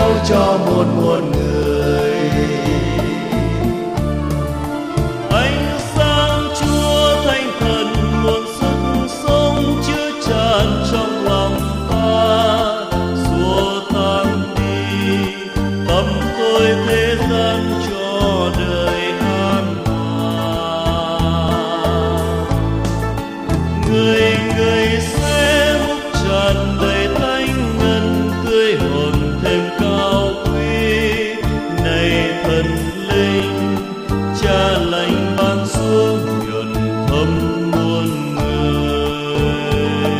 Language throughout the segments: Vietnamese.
gieo cho muôn muôn người. Ánh sáng Chúa Thánh Thần nguồn sức sống chứa tràn trong lòng ta, xua tan đi tâm tôi thế gian cho đời an hòa. Người người sẽ múc tràn đầy thánh ngân, tươi hồn thêm cao quý. Này thần linh Cha lành ban xuống nhuần thấm muôn người.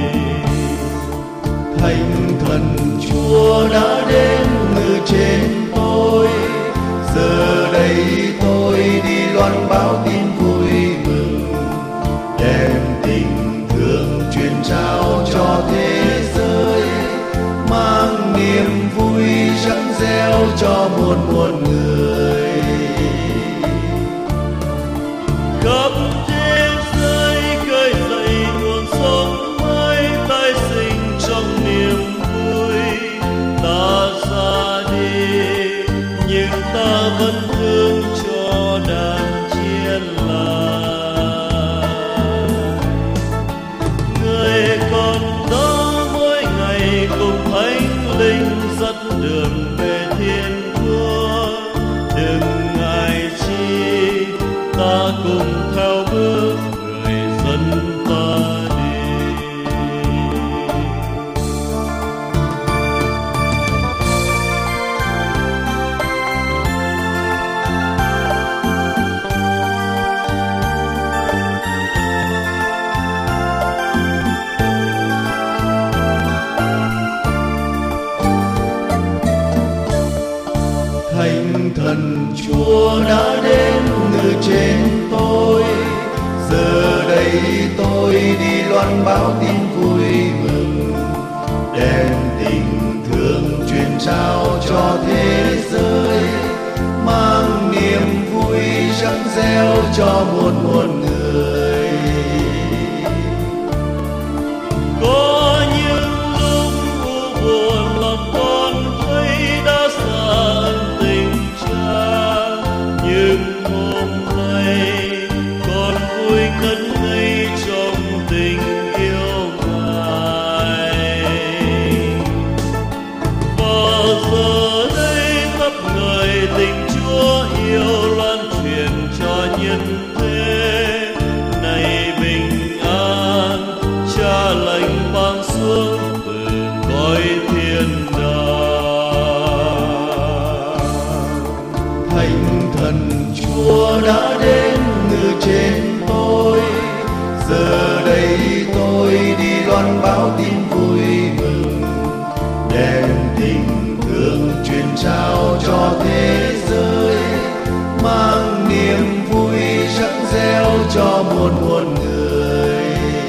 Thánh Thần Chúa đã đến ngự trên tôi, giờ đây tôi đi loan báo tin vui mừng, đem tình thương truyền trao cho thế giới, mang niềm vui rạng reo cho muôn muôn người. Khắp thế giới khơi dậy nguồn sống mới, tái sinh trong niềm vui. Ta ra đi nhưng ta vẫn thương cho đàn chiên làng. Người còn đó mỗi ngày cùng Thánh Linh dắt đường về thiên quốc. Đừng ngại chi, ta cùng theo bước người dân ta đi. Thánh Thần Chúa đã đến ngự trên tôi, giờ đây tôi đi loan báo tin vui mừng, đem tình thương truyền trao cho thế giới, mang niềm vui rạng reo cho muôn muôn người. Có những lúc u buồn lòng con thấy đã xa ân tình Cha, nhưng hôm nay con vui ngất ngây trong tình yêu Ngài. Và giờ đây khắp người tình Chúa yêu loan truyền cho nhân thế. Này bình an Cha lành ban xuống từ cõi thiên đàng. Thánh Thần Chúa đã đến ngự trên tôi, giờ đây tôi đi loan báo tin vui mừng, đem tình thương truyền trao cho thế giới, mang niềm vui rạng reo cho muôn muôn người.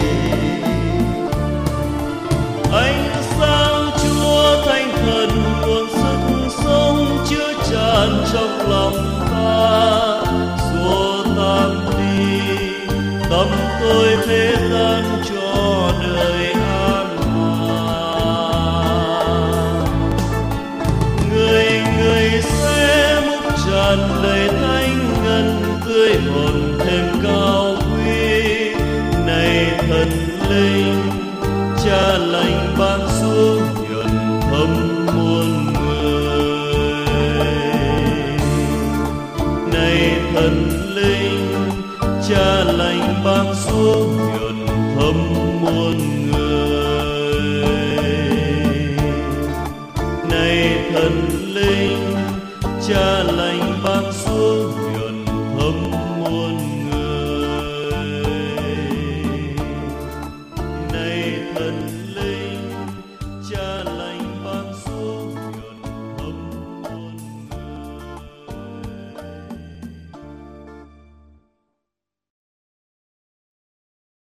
Ánh sáng Chúa Thánh Thần nguồn sức sống chứa tràn trong lòng ta, xua tan đi tâm tôi thế gian cho đời an hòa. Người người sẽ múc tràn đầy thánh ngân, tươi hồn thêm cao quý. Này thần linh Cha lành ban xuống nhuần thấm muôn người. Này thần linh Cha lành ban xuống nhuần